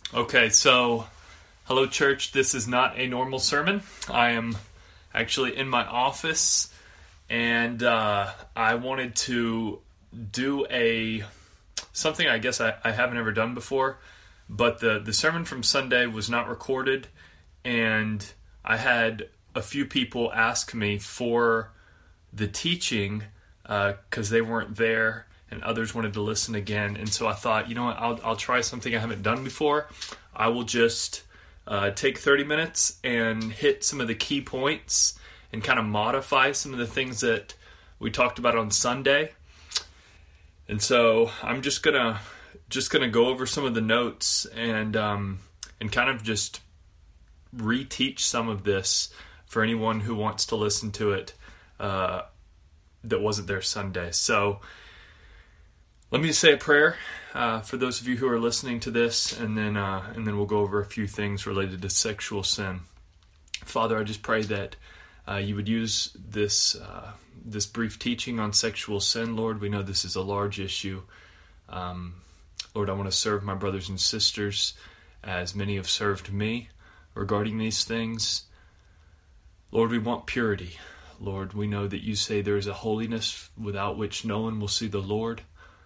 Okay, so hello, church. This is not a normal sermon. I am actually in my office, and I wanted to do something I guess I haven't ever done before, but the sermon from Sunday was not recorded, and I had a few people ask me for the teaching because they weren't there, and others wanted to listen again. And so I thought, you know what, I'll try something I haven't done before. I will just take 30 minutes and hit some of the key points and kind of modify some of the things that we talked about on Sunday. And so I'm just gonna go over some of the notes and kind of just reteach some of this for anyone who wants to listen to it that wasn't there Sunday. So let me just say a prayer for those of you who are listening to this, and then we'll go over a few things related to sexual sin. Father, I just pray that you would use this brief teaching on sexual sin. Lord, we know this is a large issue. Lord, I want to serve my brothers and sisters as many have served me regarding these things. Lord, we want purity. Lord, we know that you say there is a holiness without which no one will see the Lord.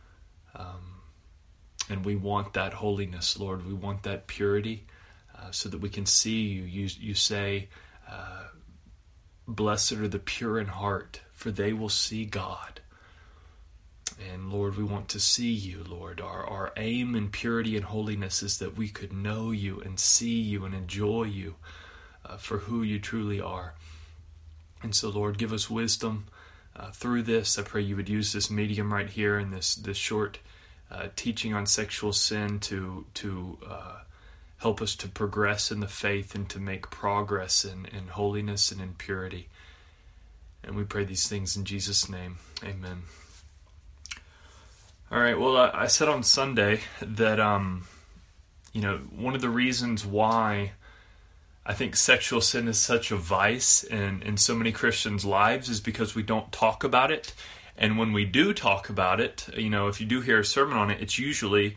And we want that holiness, Lord. We want that purity so that we can see you. You say, blessed are the pure in heart, for they will see God. And Lord, we want to see you, Lord. Our aim in purity and holiness is that we could know you and see you and enjoy you for who you truly are. And so, Lord, give us wisdom through this. I pray you would use this medium right here in this short teaching on sexual sin to help us to progress in the faith and to make progress in holiness and in purity. And we pray these things in Jesus' name. Amen. All right, well, I said on Sunday that, one of the reasons why I think sexual sin is such a vice in so many Christians' lives is because we don't talk about it. And when we do talk about it, if you do hear a sermon on it, it's usually,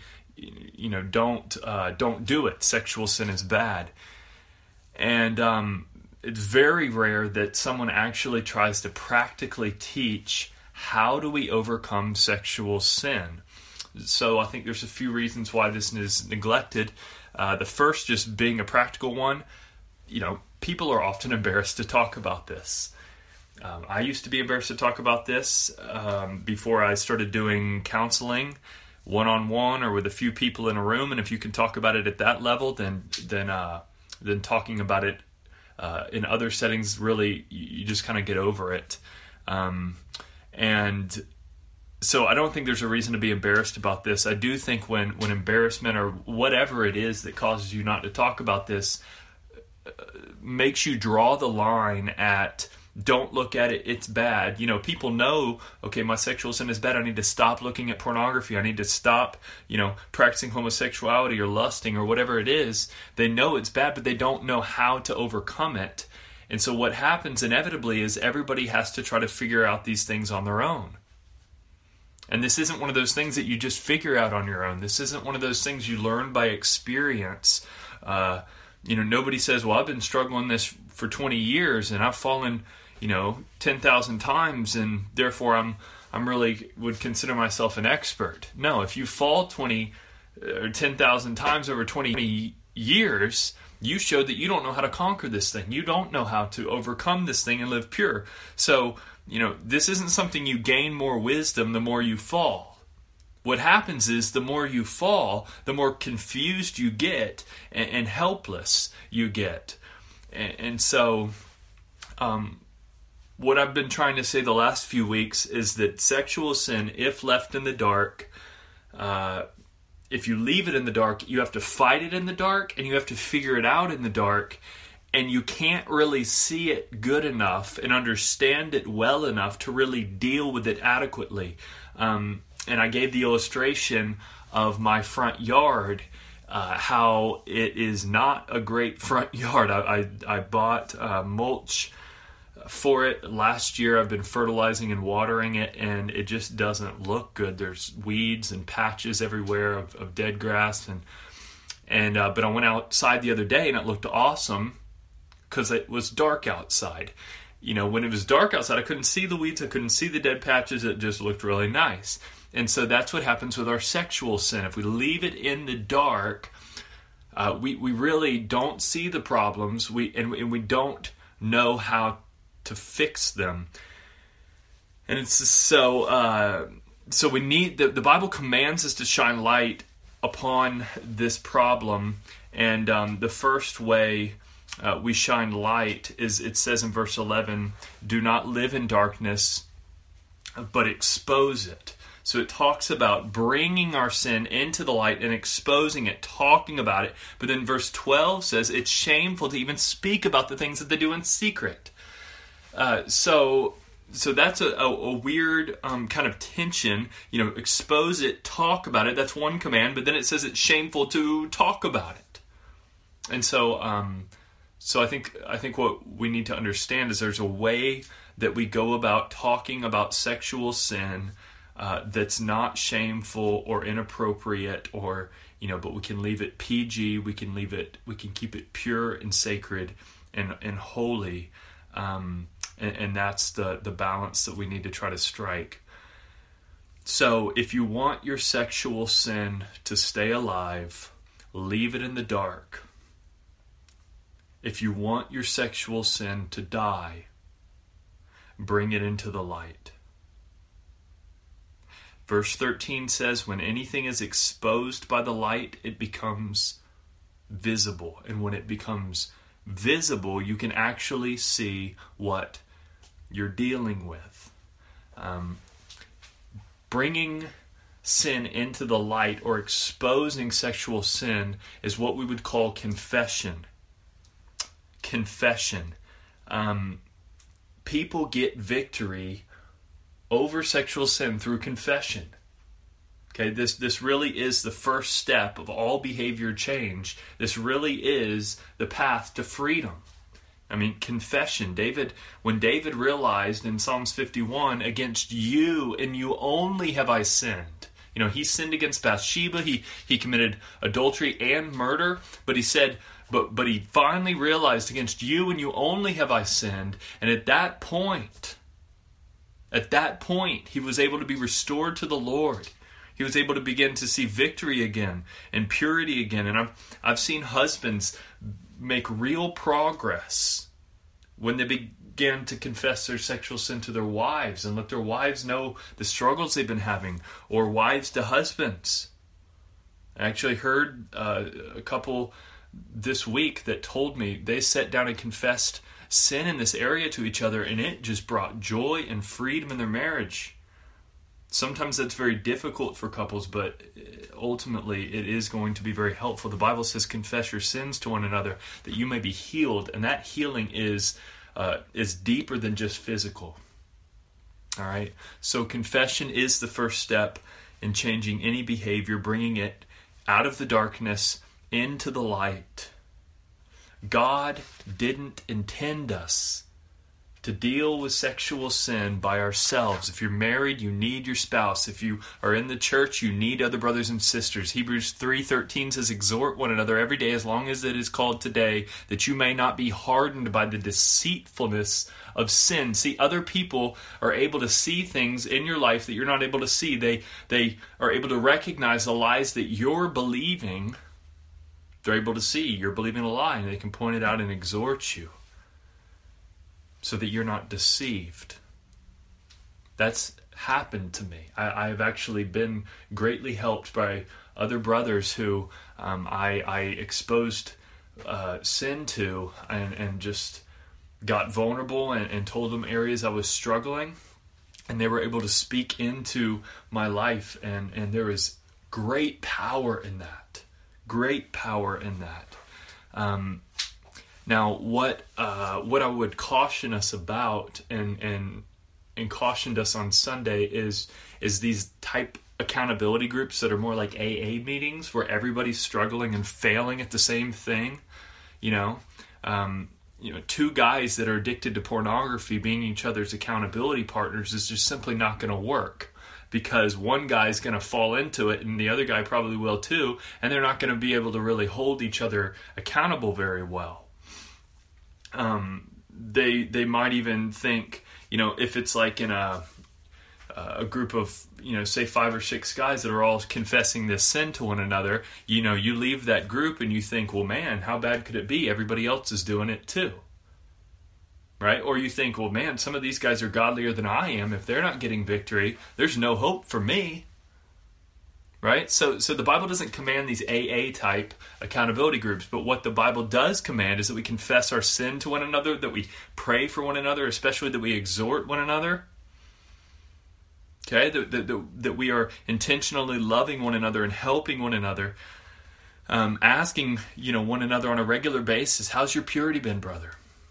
don't do it. Sexual sin is bad. And it's very rare that someone actually tries to practically teach how do we overcome sexual sin. So I think there's a few reasons why this is neglected. The first, just being a practical one, people are often embarrassed to talk about this. I used to be embarrassed to talk about this before I started doing counseling one-on-one or with a few people in a room. And if you can talk about it at that level, then talking about it in other settings, really, you just kind of get over it. And so I don't think there's a reason to be embarrassed about this. I do think when embarrassment or whatever it is that causes you not to talk about this makes you draw the line at don't look at it, it's bad. People know, okay, my sexual sin is bad. I need to stop looking at pornography. I need to stop, practicing homosexuality or lusting or whatever it is. They know it's bad, but they don't know how to overcome it. And so what happens inevitably is everybody has to try to figure out these things on their own. And this isn't one of those things that you just figure out on your own. This isn't one of those things you learn by experience. Nobody says, well, I've been struggling this for 20 years and I've fallen 10,000 times, and therefore I'm really would consider myself an expert. No, if you fall 20 or 10,000 times over 20 years, you showed that you don't know how to conquer this thing. You don't know how to overcome this thing and live pure. So, this isn't something you gain more wisdom the more you fall. What happens is the more you fall, the more confused you get and helpless you get. And so, what I've been trying to say the last few weeks is that sexual sin, if left in the dark, if you leave it in the dark, you have to fight it in the dark and you have to figure it out in the dark. And you can't really see it good enough and understand it well enough to really deal with it adequately. And I gave the illustration of my front yard, how it is not a great front yard. I bought mulch for it last year. I've been fertilizing and watering it, and it just doesn't look good. There's weeds and patches everywhere of dead grass, And but I went outside the other day and it looked awesome because it was dark outside. You know, when it was dark outside, I couldn't see the weeds, I couldn't see the dead patches, it just looked really nice. And so that's what happens with our sexual sin. If we leave it in the dark, we really don't see the problems, and we don't know how to fix them. And it's so we need, the Bible commands us to shine light upon this problem, and the first way we shine light is, it says in verse 11, do not live in darkness, but expose it. So it talks about bringing our sin into the light and exposing it, talking about it. But then verse 12 says it's shameful to even speak about the things that they do in secret. So that's a weird kind of tension. You know, expose it, talk about it. That's one command. But then it says it's shameful to talk about it. And so I think what we need to understand is there's a way that we go about talking about sexual sin that's not shameful or inappropriate, or, you know, but we can leave it PG, we can keep it pure and sacred and holy, and that's the balance that we need to try to strike. So if you want your sexual sin to stay alive, leave it in the dark. If you want your sexual sin to die, bring it into the light. Verse 13 says, when anything is exposed by the light, it becomes visible. And when it becomes visible, you can actually see what you're dealing with. Bringing sin into the light, or exposing sexual sin, is what we would call confession. Confession. People get victory over sexual sin through confession. Okay, this really is the first step of all behavior change. This really is the path to freedom. I mean, confession. When David realized in Psalms 51, against you and you only have I sinned. You know, he sinned against Bathsheba, he committed adultery and murder, but he said, but he finally realized, against you and you only have I sinned. And at that point, he was able to be restored to the Lord. He was able to begin to see victory again and purity again. And I've seen husbands make real progress when they began to confess their sexual sin to their wives and let their wives know the struggles they've been having, or wives to husbands. I actually heard a couple this week that told me they sat down and confessed sin in this area to each other, and it just brought joy and freedom in their marriage. Sometimes that's very difficult for couples, but ultimately it is going to be very helpful. The Bible says, confess your sins to one another that you may be healed, and that healing is deeper than just physical. All right? So confession is the first step in changing any behavior, bringing it out of the darkness into the light. God didn't intend us to deal with sexual sin by ourselves. If you're married, you need your spouse. If you are in the church, you need other brothers and sisters. Hebrews 3:13 says, exhort one another every day as long as it is called today, that you may not be hardened by the deceitfulness of sin. See, other people are able to see things in your life that you're not able to see. They are able to recognize the lies that you're believing. They're able to see you're believing a lie, and they can point it out and exhort you so that you're not deceived. That's happened to me. I've actually been greatly helped by other brothers who I exposed sin to, and just got vulnerable and told them areas I was struggling, and they were able to speak into my life, and there is great power in that. Great power in that. Now, what I would caution us about, and cautioned us on Sunday, is these type accountability groups that are more like AA meetings, where everybody's struggling and failing at the same thing. Two guys that are addicted to pornography being each other's accountability partners is just simply not going to work. because one guy's going to fall into it and the other guy probably will too, and they're not going to be able to really hold each other accountable very well. They might even think, if it's like in a group of, say 5 or 6 guys that are all confessing this sin to one another, you leave that group and you think, well, man, how bad could it be? Everybody else is doing it too. Right? Or you think, well, man, some of these guys are godlier than I am. If they're not getting victory, there's no hope for me. Right? So the Bible doesn't command these AA type accountability groups, but what the Bible does command is that we confess our sin to one another, that we pray for one another, especially that we exhort one another. Okay? That we are intentionally loving one another and helping one another. Asking, one another on a regular basis, how's your purity been, brother?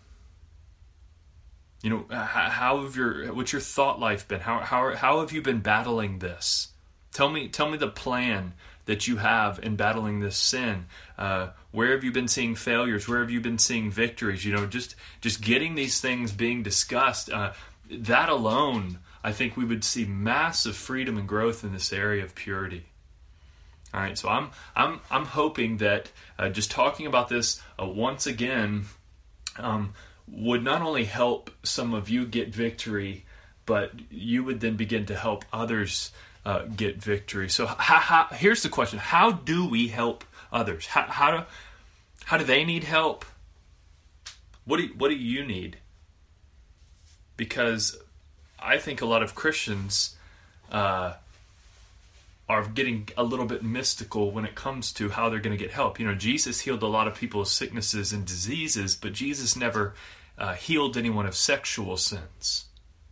What's your thought life been? How have you been battling this? Tell me the plan that you have in battling this sin. Where have you been seeing failures? Where have you been seeing victories? Just getting these things being discussed. That alone, I think we would see massive freedom and growth in this area of purity. All right, so I'm hoping that just talking about this once again. Would not only help some of you get victory, but you would then begin to help others get victory. So here's the question. How do we help others? How do they need help? What do you need? Because I think a lot of Christians are getting a little bit mystical when it comes to how they're going to get help. Jesus healed a lot of people's sicknesses and diseases, but Jesus never healed anyone of sexual sins.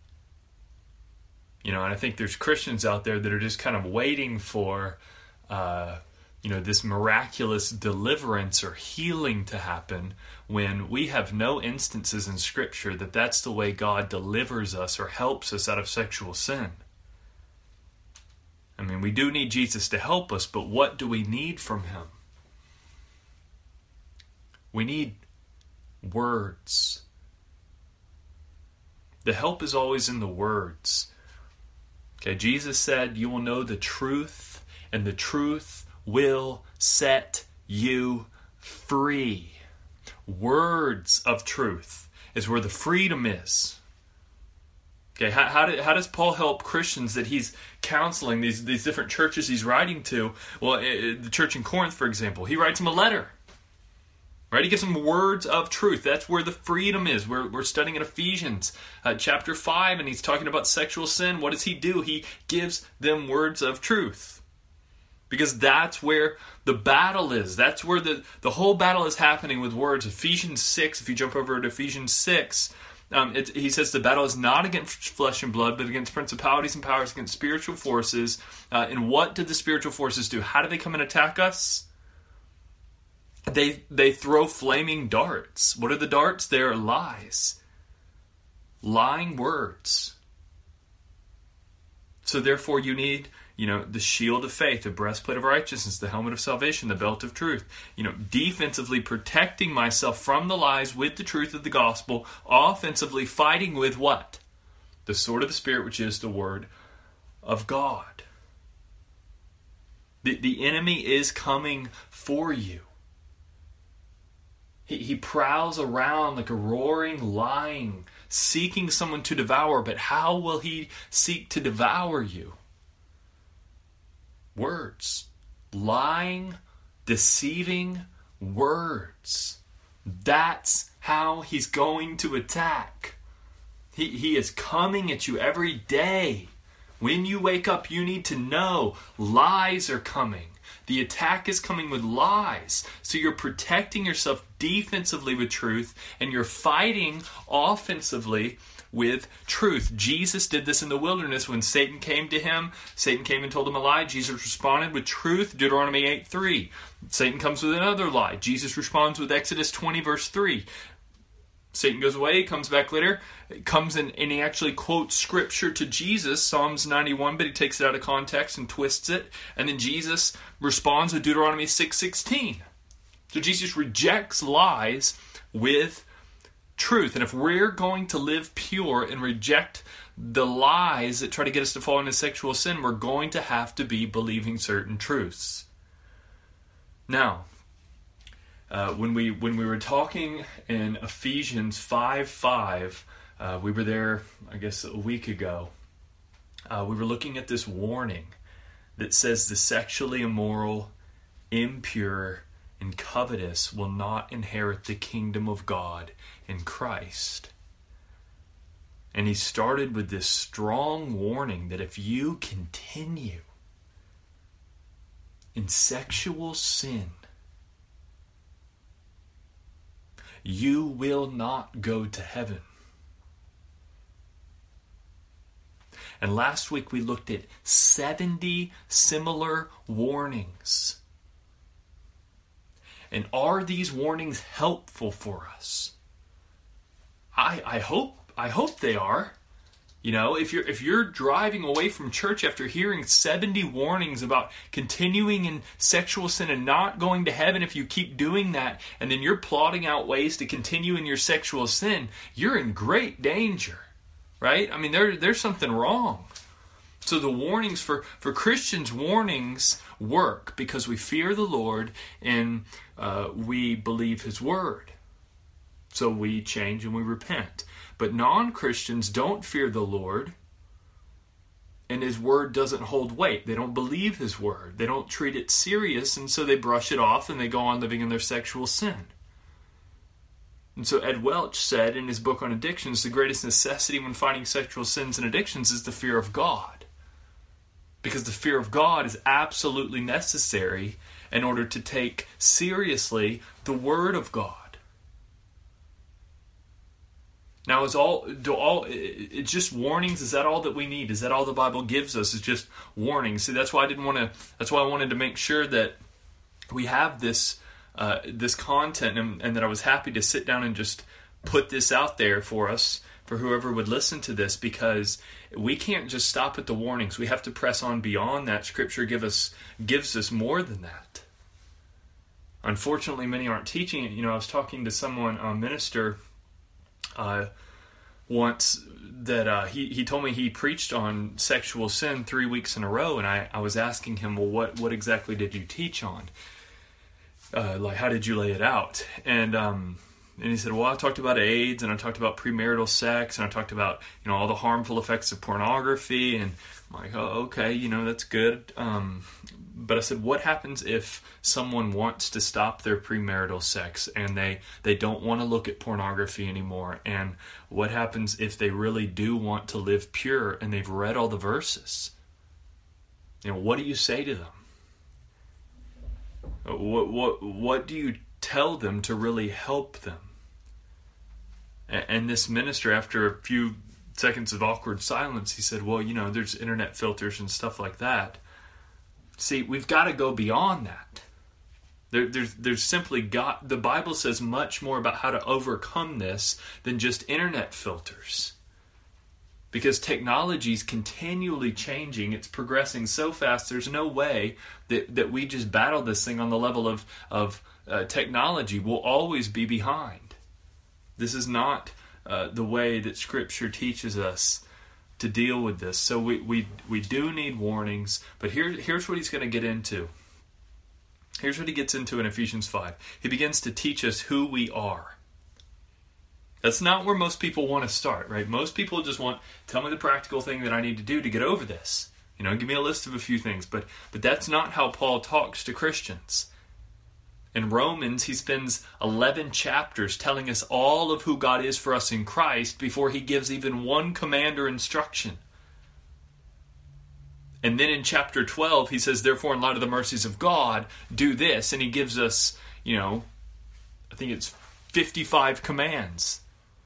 And I think there's Christians out there that are just kind of waiting for, this miraculous deliverance or healing to happen when we have no instances in Scripture that that's the way God delivers us or helps us out of sexual sin. I mean, we do need Jesus to help us, but what do we need from Him? We need words. The help is always in the words. Okay, Jesus said, you will know the truth, and the truth will set you free. Words of truth is where the freedom is. Okay, how does Paul help Christians that he's counseling, these different churches he's writing to? Well, the church in Corinth, for example, he writes them a letter. Right? He gives them words of truth. That's where the freedom is. We're studying in Ephesians chapter 5, and he's talking about sexual sin. What does he do? He gives them words of truth. Because that's where the battle is. That's where the whole battle is happening with words. Ephesians 6, if you jump over to Ephesians 6, he says the battle is not against flesh and blood, but against principalities and powers, against spiritual forces. And what did the spiritual forces do? How do they come and attack us? They throw flaming darts. What are the darts? They're lies. Lying words. So therefore you need, the shield of faith, the breastplate of righteousness, the helmet of salvation, the belt of truth. Defensively protecting myself from the lies with the truth of the gospel. Offensively fighting with what? The sword of the Spirit, which is the word of God. The enemy is coming for you. He prowls around like a roaring lion, seeking someone to devour. But how will he seek to devour you? Words. Lying, deceiving words. That's how he's going to attack. He is coming at you every day. When you wake up, you need to know lies are coming. The attack is coming with lies. So you're protecting yourself defensively with truth, and you're fighting offensively with truth. Jesus did this in the wilderness when Satan came to him. Satan came and told him a lie. Jesus responded with truth, Deuteronomy 8:3. Satan comes with another lie. Jesus responds with Exodus 20, verse 3. Satan goes away, comes back later, comes in, and he actually quotes scripture to Jesus, Psalms 91, but he takes it out of context and twists it. And then Jesus responds with Deuteronomy 6:16. So Jesus rejects lies with truth. And if we're going to live pure and reject the lies that try to get us to fall into sexual sin, we're going to have to be believing certain truths. Now, when we were talking in Ephesians 5:5, we were there, I guess, a week ago. We were looking at this warning that says the sexually immoral, impure, and covetous will not inherit the kingdom of God in Christ. And he started with this strong warning that if you continue in sexual sin, you will not go to heaven. And last week we looked at 70 similar warnings. And are these warnings helpful for us? I hope they are. You know, if you're driving away from church after hearing 70 warnings about continuing in sexual sin and not going to heaven if you keep doing that, and then you're plotting out ways to continue in your sexual sin, you're in great danger, right? I mean, there's something wrong. So the warnings for Christians, warnings work because we fear the Lord and we believe His Word. So we change and we repent. But non-Christians don't fear the Lord, and His Word doesn't hold weight. They don't believe His Word. They don't treat it serious, and so they brush it off and they go on living in their sexual sin. And so Ed Welch said in his book on addictions, the greatest necessity when fighting sexual sins and addictions is the fear of God. Because the fear of God is absolutely necessary in order to take seriously the Word of God. Now, it's just warnings? Is that all that we need? Is that all the Bible gives us? Is just warnings? See, that's why I wanted to make sure that we have this content, and that I was happy to sit down and just put this out there for us, for whoever would listen to this, because we can't just stop at the warnings. We have to press on beyond that. Scripture gives us more than that. Unfortunately, many aren't teaching it. You know, I was talking to someone, a minister, once that he told me he preached on sexual sin 3 weeks in a row, and I was asking him, well, what exactly did you teach on? Like, how did you lay it out? And he said, well, I talked about AIDS, and I talked about premarital sex, and I talked about, you know, all the harmful effects of pornography. And I'm like, oh, okay, you know, that's good. But I said, what happens if someone wants to stop their premarital sex and they don't want to look at pornography anymore? And what happens if they really do want to live pure and they've read all the verses? You know, what do you say to them? What do you tell them to really help them? And this minister, after a few seconds of awkward silence, he said, well, you know, there's internet filters and stuff like that. See, we've got to go beyond that. There's simply the Bible says much more about how to overcome this than just internet filters. Because technology is continually changing. It's progressing so fast, there's no way that we just battle this thing on the level of technology. We'll always be behind. This is not the way that Scripture teaches us to deal with this. So we do need warnings, but here's what he's going to get into. Here's what he gets into in Ephesians 5. He begins to teach us who we are. That's not where most people want to start, right? Most people just want, tell me the practical thing that I need to do to get over this. You know, give me a list of a few things. But that's not how Paul talks to Christians. In Romans, he spends 11 chapters telling us all of who God is for us in Christ before he gives even one command or instruction. And then in chapter 12, he says, therefore, in light of the mercies of God, do this. And he gives us, you know, I think it's 55 commands.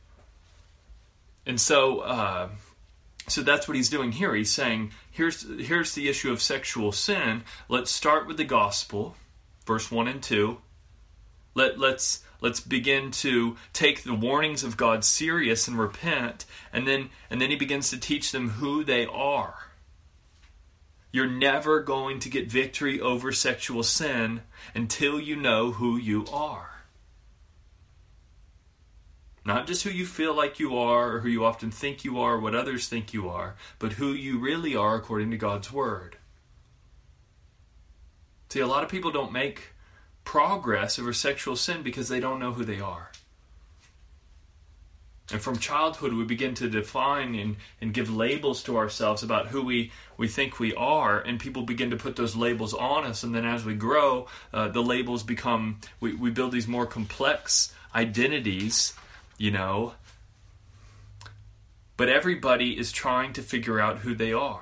And so that's what he's doing here. He's saying, here's the issue of sexual sin. Let's start with the gospel. Verse 1 and 2, let's begin to take the warnings of God serious and repent, and then he begins to teach them who they are. You're never going to get victory over sexual sin until you know who you are. Not just who you feel like you are or who you often think you are or what others think you are, but who you really are according to God's Word. See, a lot of people don't make progress over sexual sin because they don't know who they are. And from childhood, we begin to define and give labels to ourselves about who we think we are, and people begin to put those labels on us, and then as we grow, the labels become, we build these more complex identities, but everybody is trying to figure out who they are.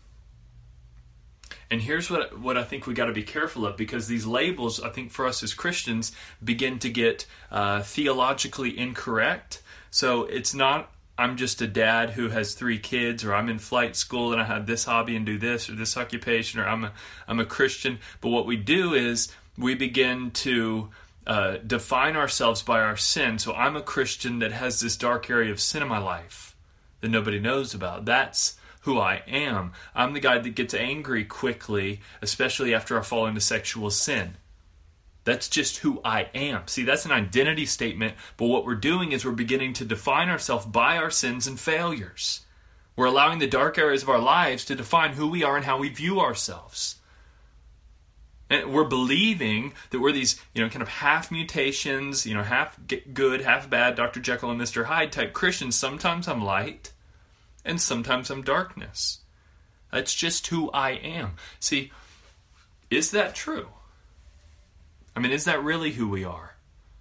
And here's what I think we got to be careful of, because these labels, I think for us as Christians, begin to get theologically incorrect. So it's not, I'm just a dad who has 3 kids, or I'm in flight school and I have this hobby and do this or this occupation, or I'm a Christian. But what we do is we begin to define ourselves by our sin. So I'm a Christian that has this dark area of sin in my life that nobody knows about. That's who I am. I'm the guy that gets angry quickly, especially after I fall into sexual sin. That's just who I am. See, that's an identity statement, but what we're doing is we're beginning to define ourselves by our sins and failures. We're allowing the dark areas of our lives to define who we are and how we view ourselves. And we're believing that we're these, kind of half mutations, half good, half bad, Dr. Jekyll and Mr. Hyde type Christians. Sometimes I'm light, and sometimes I'm darkness. That's just who I am. See, is that true? Is that really who we are?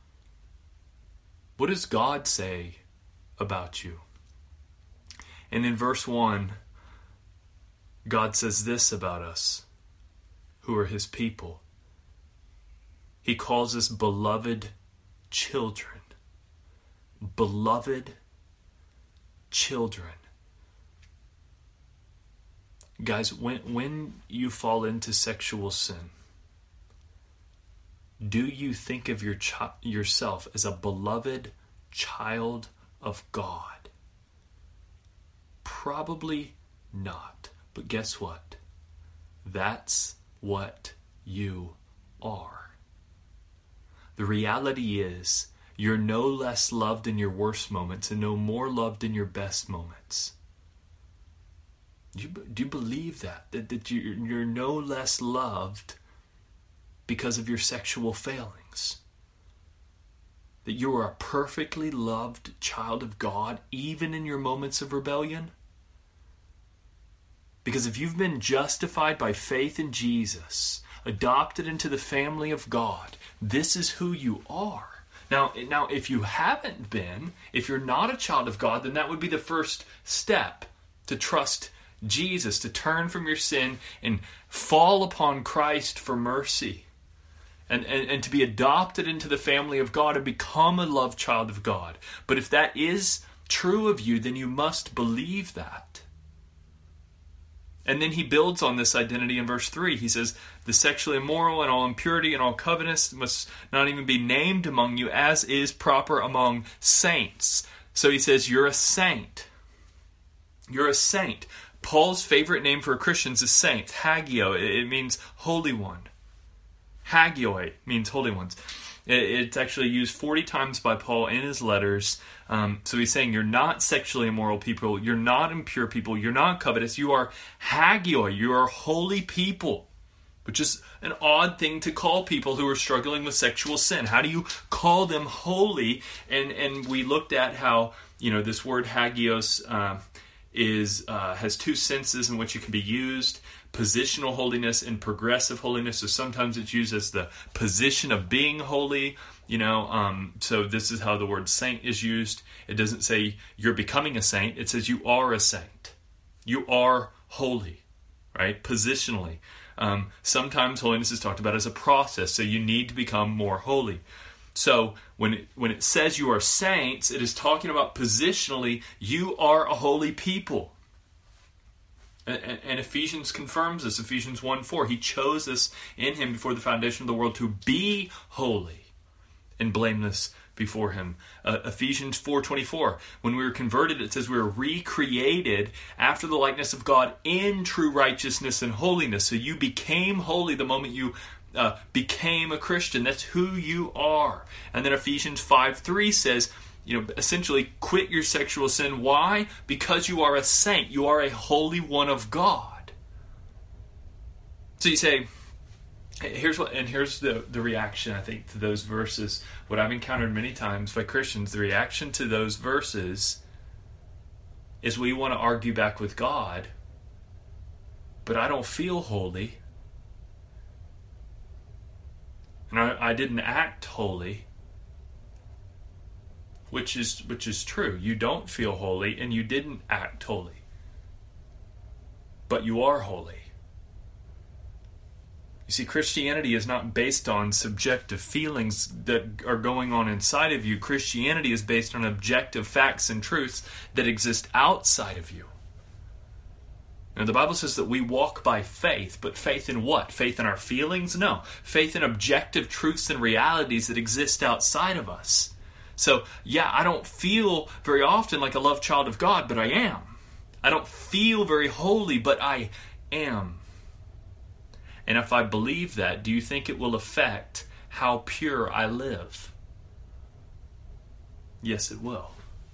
What does God say about you? And in verse 1, God says this about us, who are His people. He calls us beloved children. Beloved children. Guys, when you fall into sexual sin, do you think of yourself as a beloved child of God? Probably not. But guess what? That's what you are. The reality is, you're no less loved in your worst moments and no more loved in your best moments. Do you believe that? That you're no less loved because of your sexual failings? That you are a perfectly loved child of God even in your moments of rebellion? Because if you've been justified by faith in Jesus, adopted into the family of God, this is who you are. Now, if you haven't been, if you're not a child of God, then that would be the first step to trust Jesus, to turn from your sin and fall upon Christ for mercy. And to be adopted into the family of God and become a loved child of God. But if that is true of you, then you must believe that. And then he builds on this identity in verse 3. He says, the sexually immoral and all impurity and all covetousness must not even be named among you, as is proper among saints. So he says, you're a saint. You're a saint. Paul's favorite name for Christians is saints. Hagio. It means holy one. Hagioi means holy ones. It's actually used 40 times by Paul in his letters. So he's saying you're not sexually immoral people, you're not impure people, you're not covetous, you are hagioi, you are holy people. Which is an odd thing to call people who are struggling with sexual sin. How do you call them holy? And we looked at how, this word hagios has 2 senses in which it can be used. Positional holiness and progressive holiness. So sometimes it's used as the position of being holy, so this is how the word saint is used. It doesn't say you're becoming a saint. It says you are a saint. You are holy, right? Positionally. Sometimes holiness is talked about as a process, so you need to become more holy. So when it says you are saints, it is talking about positionally, you are a holy people. And Ephesians confirms this. Ephesians 1:4. He chose us in Him before the foundation of the world to be holy and blameless before Him. Ephesians 4:24. When we were converted, it says we were recreated after the likeness of God in true righteousness and holiness. So you became holy the moment you became a Christian. That's who you are. And then Ephesians 5:3 says, essentially quit your sexual sin. Why? Because you are a saint. You are a holy one of God. So you say, here's the reaction, I think, to those verses. What I've encountered many times by Christians, the reaction to those verses is we want to argue back with God, but I don't feel holy. And I didn't act holy. Which is true. You don't feel holy and you didn't act holy. But you are holy. You see, Christianity is not based on subjective feelings that are going on inside of you. Christianity is based on objective facts and truths that exist outside of you. Now, the Bible says that we walk by faith, but faith in what? Faith in our feelings? No. Faith in objective truths and realities that exist outside of us. So, yeah, I don't feel very often like a loved child of God, but I am. I don't feel very holy, but I am. And if I believe that, do you think it will affect how pure I live? Yes, it will.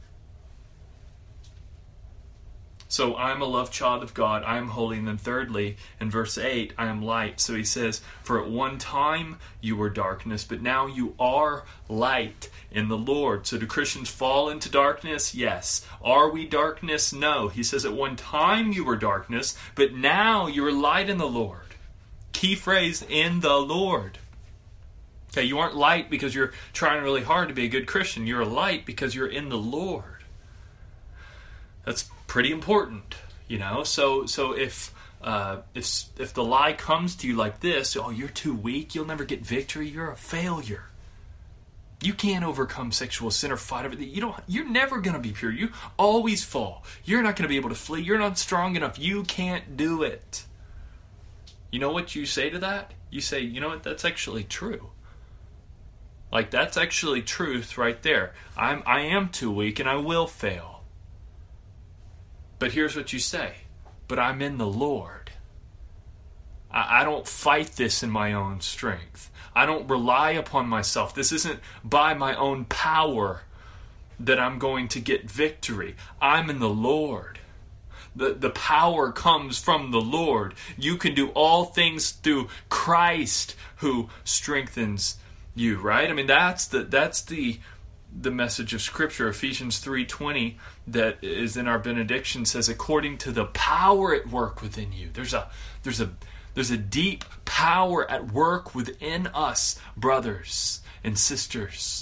So I'm a loved child of God, I am holy. And then thirdly, in verse 8, I am light. So he says, for at one time you were darkness, but now you are light in the Lord. So do Christians fall into darkness? Yes. Are we darkness? No. He says at one time you were darkness, but now you are light in the Lord. Key phrase, in the Lord. Okay, you aren't light because you're trying really hard to be a good Christian. You're light because you're in the Lord. That's pretty important, So if the lie comes to you like this, oh, you're too weak, you'll never get victory, you're a failure. You can't overcome sexual sin or fight over it. You're never going to be pure. You always fall. You're not going to be able to flee. You're not strong enough. You can't do it. You know what you say to that? You say, you know what? That's actually true. Like, that's actually truth right there. I am too weak and I will fail. But here's what you say. But I'm in the Lord. I don't fight this in my own strength. I don't rely upon myself. This isn't by my own power that I'm going to get victory. I'm in the Lord. The power comes from the Lord. You can do all things through Christ who strengthens you, right? I mean, that's the message of Scripture. Ephesians 3:20 that is in our benediction says, according to the power at work within you. There's a deep power at work within us, brothers and sisters.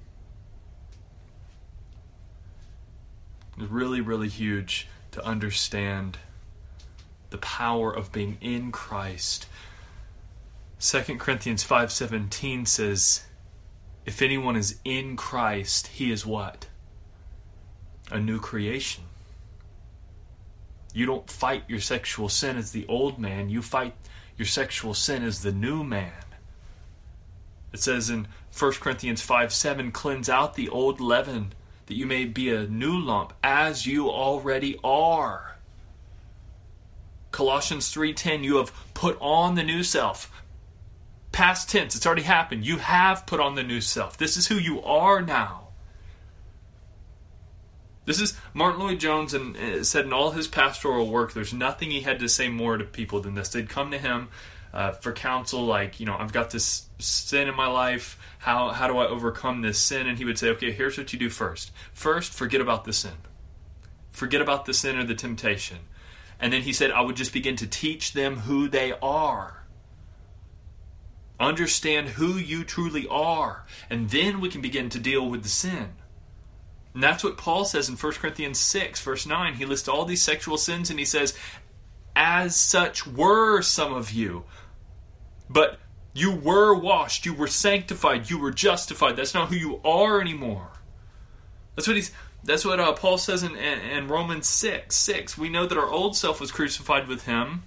It's really, really huge to understand the power of being in Christ. 2 Corinthians 5:17 says, if anyone is in Christ, he is what? A new creation. You don't fight your sexual sin as the old man. You fight your sexual sin as the new man. It says in 1 Corinthians 5:7, cleanse out the old leaven, that you may be a new lump, as you already are. Colossians 3:10, you have put on the new self. Past tense, it's already happened. You have put on the new self. This is who you are now. This is Martin Lloyd-Jones, and said in all his pastoral work, there's nothing he had to say more to people than this. They'd come to him for counsel, like, I've got this sin in my life. How do I overcome this sin? And he would say, okay, here's what you do first. First, forget about the sin. Forget about the sin or the temptation. And then he said, I would just begin to teach them who they are. Understand who you truly are. And then we can begin to deal with the sin. And that's what Paul says in 1 Corinthians 6, verse 9. He lists all these sexual sins and he says, as such were some of you. But you were washed, you were sanctified, you were justified. That's not who you are anymore. That's what Paul says in Romans 6. We know that our old self was crucified with him.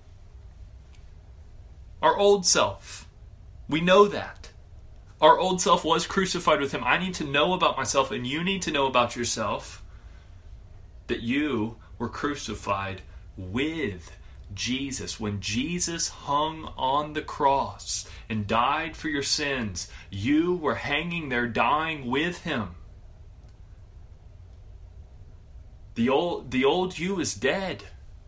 Our old self. We know that. Our old self was crucified with him. I need to know about myself, and you need to know about yourself, that you were crucified with Jesus. When Jesus hung on the cross and died for your sins, you were hanging there dying with him. The old you is dead.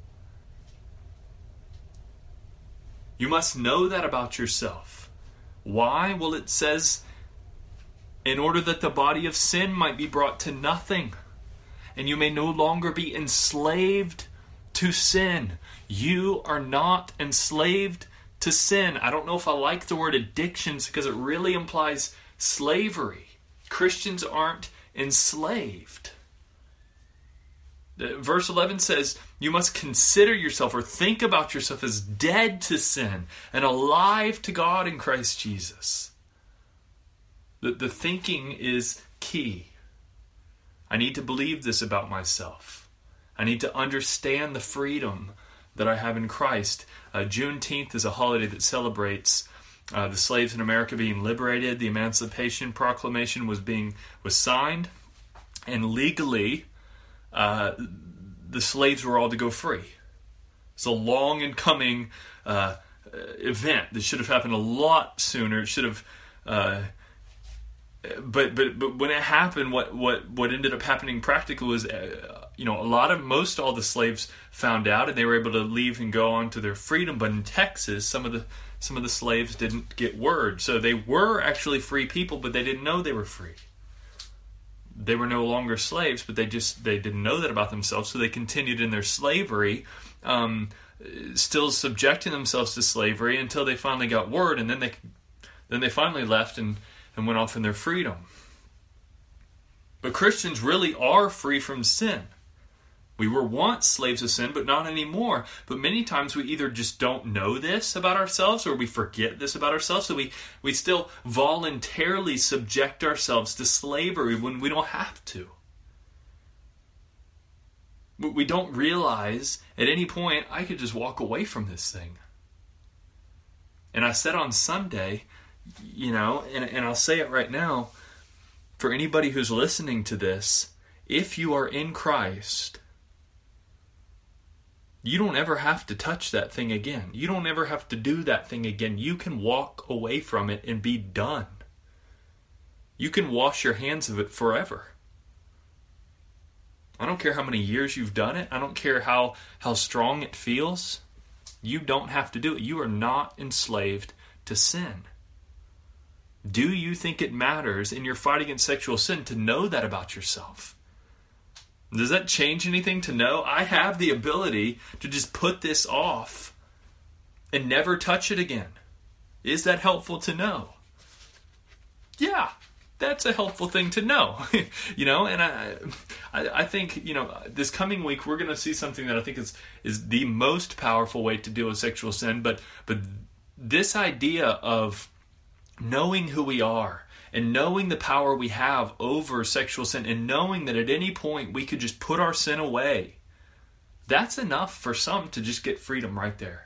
You must know that about yourself. Why? Well, it says, in order that the body of sin might be brought to nothing, and you may no longer be enslaved to sin. You are not enslaved to sin. I don't know if I like the word addictions because it really implies slavery. Christians aren't enslaved. Verse 11 says, you must consider yourself or think about yourself as dead to sin and alive to God in Christ Jesus. The thinking is key. I need to believe this about myself. I need to understand the freedom that I have in Christ. Juneteenth is a holiday that celebrates the slaves in America being liberated. The Emancipation Proclamation was signed, and legally the slaves were all to go free. It's a long and coming event that should have happened a lot sooner. It should have, but when it happened, what ended up happening practically was, most all the slaves found out, and they were able to leave and go on to their freedom. But in Texas, some of the slaves didn't get word, so they were actually free people, but they didn't know they were free. They were no longer slaves, but they didn't know that about themselves, so they continued in their slavery, still subjecting themselves to slavery until they finally got word, and then they finally left and went off in their freedom. But Christians really are free from sin. We were once slaves of sin, but not anymore. But many times we either just don't know this about ourselves or we forget this about ourselves, so we still voluntarily subject ourselves to slavery when we don't have to. We don't realize at any point I could just walk away from this thing. And I said on Sunday, and I'll say it right now, for anybody who's listening to this, if you are in Christ, you don't ever have to touch that thing again. You don't ever have to do that thing again. You can walk away from it and be done. You can wash your hands of it forever. I don't care how many years you've done it. I don't care how strong it feels. You don't have to do it. You are not enslaved to sin. Do you think it matters in your fight against sexual sin to know that about yourself? Does that change anything to know? I have the ability to just put this off and never touch it again. Is that helpful to know? Yeah, that's a helpful thing to know. And I think, this coming week we're going to see something that I think is the most powerful way to deal with sexual sin. But this idea of knowing who we are, and knowing the power we have over sexual sin, and knowing that at any point we could just put our sin away, that's enough for some to just get freedom right there.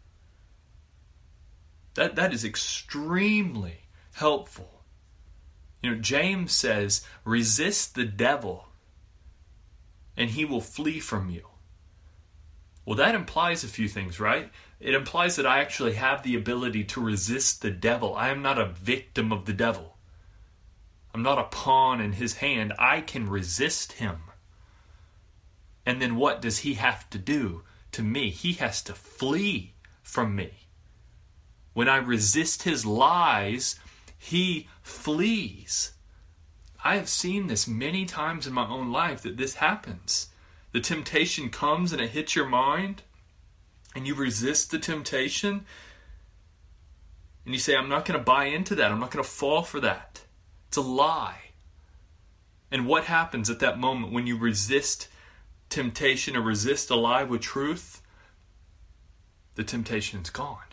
That is extremely helpful. James says, resist the devil and he will flee from you. Well, that implies a few things, right? It implies that I actually have the ability to resist the devil. I am not a victim of the devil. I'm not a pawn in his hand. I can resist him. And then what does he have to do to me? He has to flee from me. When I resist his lies, he flees. I have seen this many times in my own life that this happens. The temptation comes and it hits your mind, and you resist the temptation, and you say, I'm not going to buy into that. I'm not going to fall for that. It's a lie. And what happens at that moment when you resist temptation or resist a lie with truth? The temptation is gone.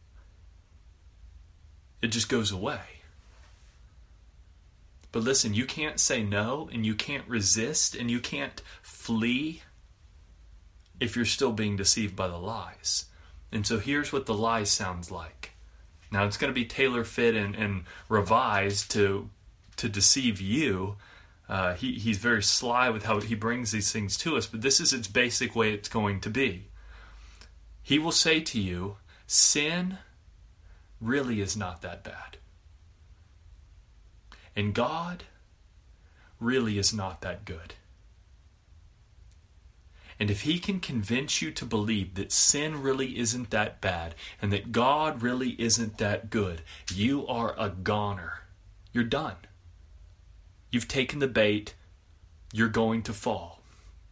It just goes away. But listen, you can't say no, and you can't resist, and you can't flee if you're still being deceived by the lies. And so here's what the lie sounds like. Now it's going to be tailor-fit and revised to deceive you. He's very sly with how he brings these things to us, but this is its basic way it's going to be. he will say to you, sin really is not that bad. And God really is not that good. And if he can convince you to believe that sin really isn't that bad and that God really isn't that good, you are a goner. You're done. You've taken the bait. You're going to fall.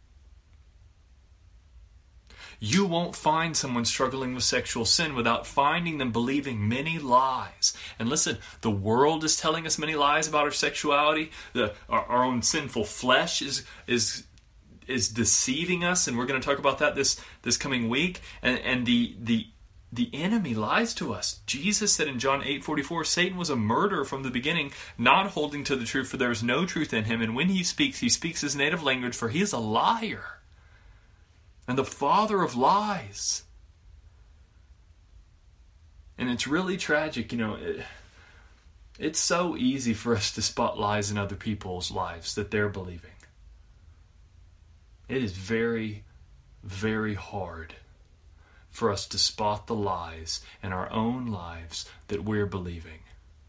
You won't find someone struggling with sexual sin without finding them believing many lies. And listen, the world is telling us many lies about our sexuality. Our own sinful flesh is deceiving us, and we're going to talk about that this coming week. And the enemy lies to us. Jesus said in John 8:44, Satan was a murderer from the beginning, not holding to the truth, for there is no truth in him. And when he speaks his native language, for he is a liar and the father of lies. And it's really tragic, it's so easy for us to spot lies in other people's lives that they're believing. It is very, very hard for us to spot the lies in our own lives that we're believing.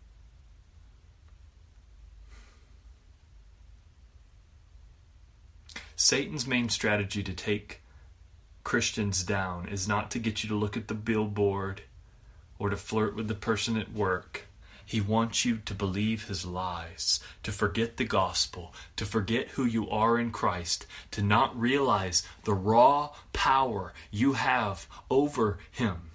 Satan's main strategy to take Christians down is not to get you to look at the billboard or to flirt with the person at work. He wants you to believe his lies, to forget the gospel, to forget who you are in Christ, to not realize the raw power you have over him.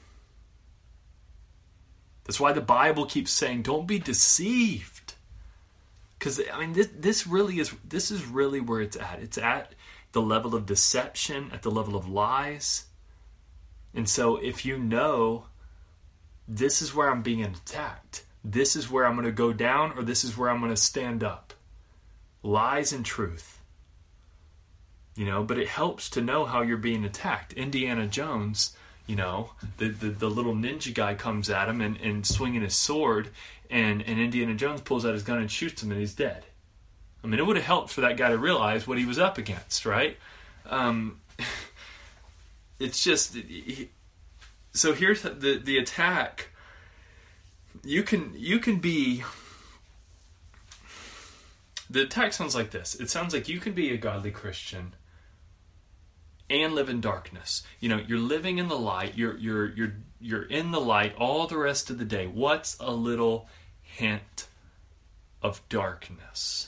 That's why the Bible keeps saying, don't be deceived. Because, this is really where it's at. It's at the level of deception, at the level of lies. And so if you know, this is where I'm being attacked, this is where I'm going to go down, or this is where I'm going to stand up. Lies and truth. But it helps to know how you're being attacked. Indiana Jones, the little ninja guy comes at him and swinging his sword, and Indiana Jones pulls out his gun and shoots him, and he's dead. It would have helped for that guy to realize what he was up against, right? It's just... So here's the attack. You can be... The attack sounds like this. It sounds like you can be a godly Christian and live in darkness. You're living in the light. You're in the light all the rest of the day. What's a little hint of darkness?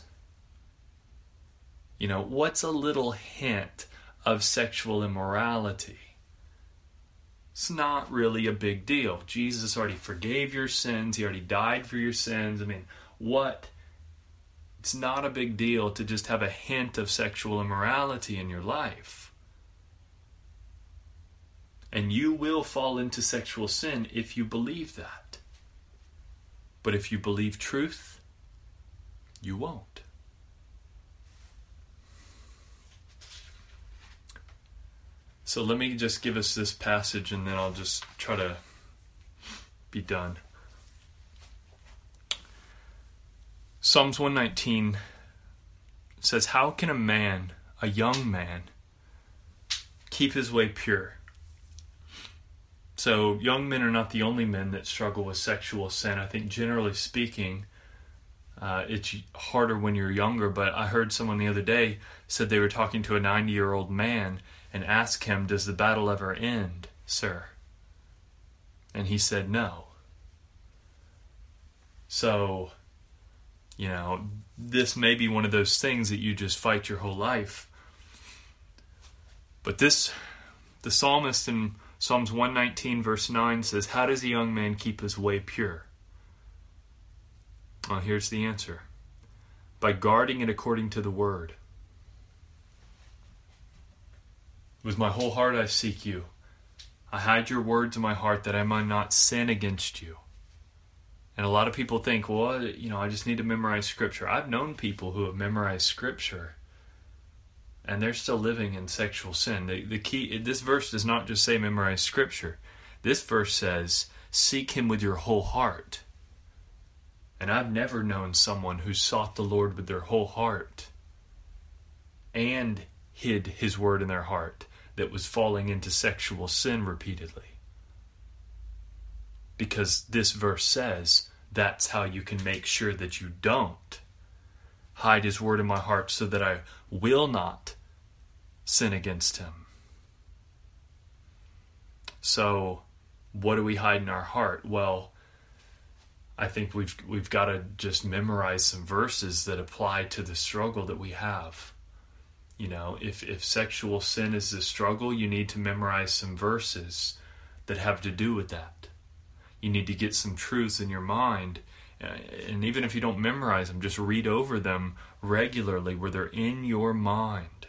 What's a little hint of sexual immorality? It's not really a big deal. Jesus already forgave your sins. He already died for your sins. It's not a big deal to just have a hint of sexual immorality in your life. And you will fall into sexual sin if you believe that. But if you believe truth, you won't. So let me just give us this passage and then I'll just try to be done. Psalms 119 says, how can a young man, keep his way pure? So young men are not the only men that struggle with sexual sin. I think generally speaking, it's harder when you're younger, but I heard someone the other day said they were talking to a 90-year-old man and asked him, does the battle ever end, sir? And he said no. So, this may be one of those things that you just fight your whole life. But the psalmist in Psalms 119 verse 9 says, how does a young man keep his way pure? Well, here's the answer. By guarding it according to the word. With my whole heart I seek you. I hide your words in my heart that I might not sin against you. And a lot of people think, well, I just need to memorize Scripture. I've known people who have memorized Scripture and they're still living in sexual sin. The key, this verse does not just say memorize Scripture. This verse says, seek Him with your whole heart. And I've never known someone who sought the Lord with their whole heart and hid His word in their heart that was falling into sexual sin repeatedly. Because this verse says that's how you can make sure that you don't. Hide his word in my heart so that I will not sin against him. So, what do we hide in our heart? Well, I think we've got to just memorize some verses that apply to the struggle that we have. You know, if sexual sin is a struggle, you need to memorize some verses that have to do with that. You need to get some truths in your mind. And even if you don't memorize them, just read over them regularly where they're in your mind.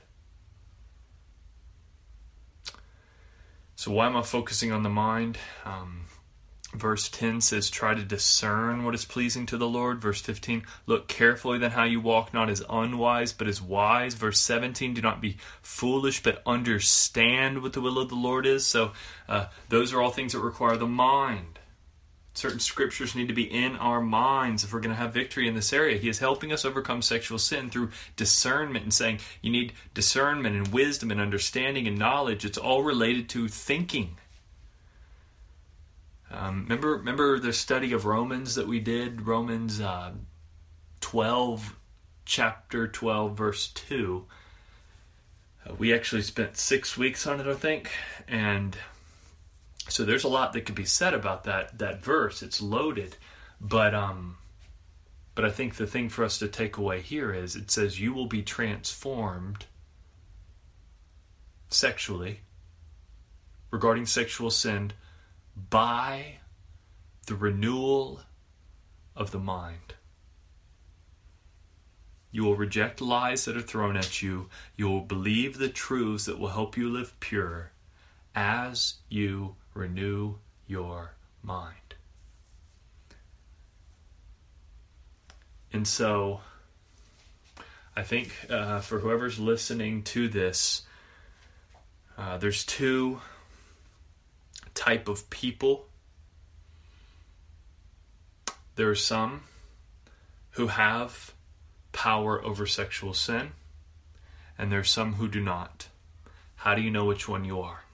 So why am I focusing on the mind? Verse 10 says, try to discern what is pleasing to the Lord. Verse 15, look carefully then how you walk, not as unwise, but as wise. Verse 17, do not be foolish, but understand what the will of the Lord is. So those are all things that require the mind. Certain scriptures need to be in our minds if we're going to have victory in this area. He is helping us overcome sexual sin through discernment and saying you need discernment and wisdom and understanding and knowledge. It's all related to thinking. Remember the study of Romans that we did? Romans 12, chapter 12, verse 2. We actually spent 6 weeks on it, I think. And so there's a lot that could be said about that verse. It's loaded. But I think the thing for us to take away here is it says you will be transformed sexually regarding sexual sin by the renewal of the mind. You will reject lies that are thrown at you. You will believe the truths that will help you live pure as you renew your mind. And so, I think for whoever's listening to this, there's two type of people. There are some who have power over sexual sin, and there are some who do not. How do you know which one you are?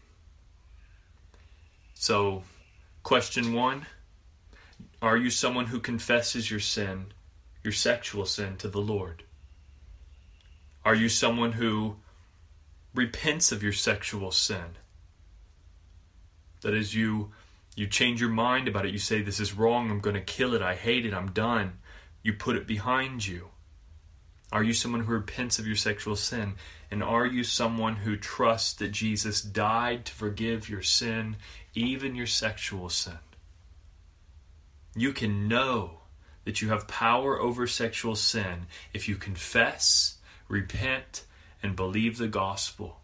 So, question 1, are you someone who confesses your sin, your sexual sin, to the Lord? Are you someone who repents of your sexual sin? That is, you change your mind about it. You say, this is wrong, I'm going to kill it, I hate it, I'm done. You put it behind you. Are you someone who repents of your sexual sin? And are you someone who trusts that Jesus died to forgive your sin, even your sexual sin? You can know that you have power over sexual sin if you confess, repent, and believe the gospel.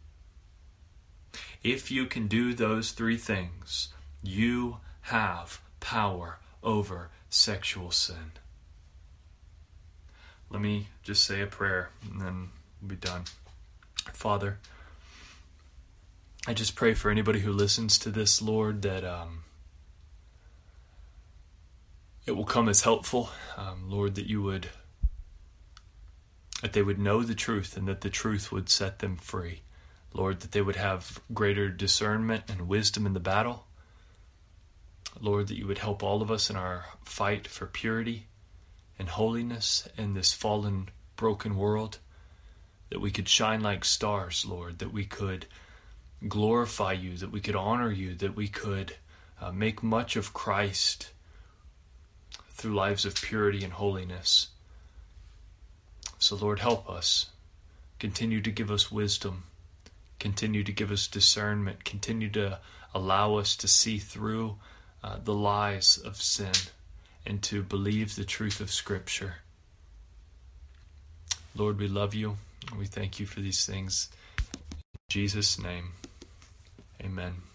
If you can do those 3 things, you have power over sexual sin. Let me just say a prayer and then we'll be done. Father, I just pray for anybody who listens to this, Lord, that it will come as helpful. Lord, that they would know the truth and that the truth would set them free. Lord, that they would have greater discernment and wisdom in the battle. Lord, that you would help all of us in our fight for purity and holiness in this fallen, broken world. That we could shine like stars, Lord. That we could glorify you. That we could honor you. That we could make much of Christ through lives of purity and holiness. So, Lord, help us. Continue to give us wisdom. Continue to give us discernment. Continue to allow us to see through the lies of sin and to believe the truth of Scripture. Lord, we love you. We thank you for these things. In Jesus' name, amen.